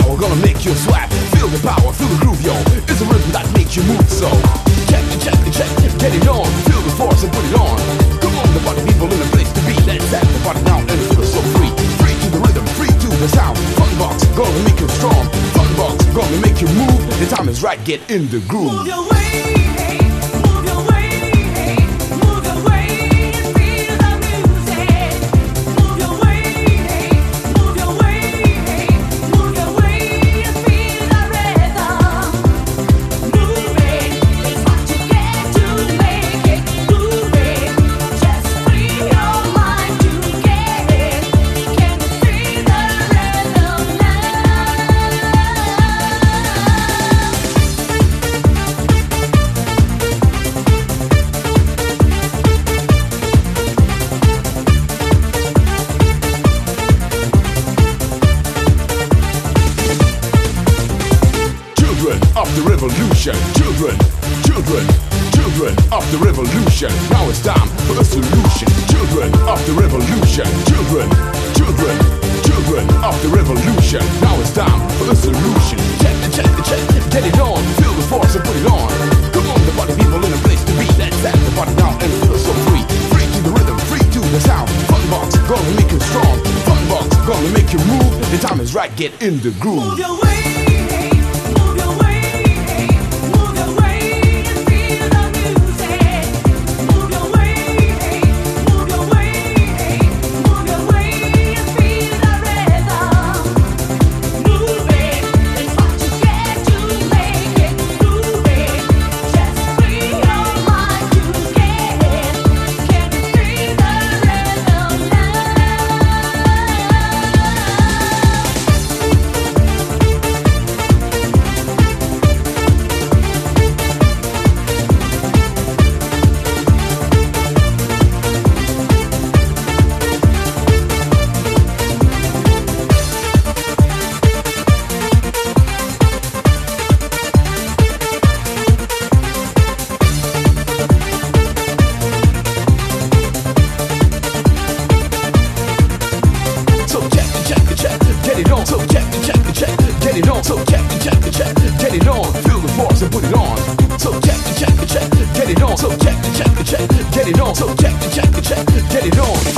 power, gonna make you sweat. Feel the power, feel the groove, yo. It's a rhythm that makes you move, so check it, check it, check it, get it on. Feel the force and put it on. Come on, the party people in a place to be. Let's have the party now and feel so free. Free to the rhythm, free to the sound. Funbox, gonna make you strong. Funbox, gonna make you move. The time is right, get in the groove. Move your way, move your way, move your way and feel the music. Move your way, move your way, move your way and feel the rhythm. Moving is what you get to make it. Moving, just free your mind to get it. Can you feel the rhythm now? Children of the revolution, children, children, children of the revolution. Now it's time for a solution. Children of the revolution, children, children, children of the revolution. Now it's time for a solution. Check it, check it, check it, get it on. Feel the force and put it on. Come on, the party people in a place to be. Let's have the party now and feel so free. Free to the rhythm, free to the sound. Funbox, gonna make you strong. Funbox, gonna make you move. The time is right, get in the groove. Move your way, move your way, move your way and feel the music. Move your way, move your way, move your way and feel the rhythm. Moving is what you get to make it. Moving, just free your mind to get it. Can you feel the rhythm now? So check it, check it, check it, get it on. So check it, check it, check it, get it on. So check it, check it, check it, get it on. Feel the force and put it on. So check it, check it, check it, get it on. So check it, check it, check it, get it on. So check it, check it, check it, get it on.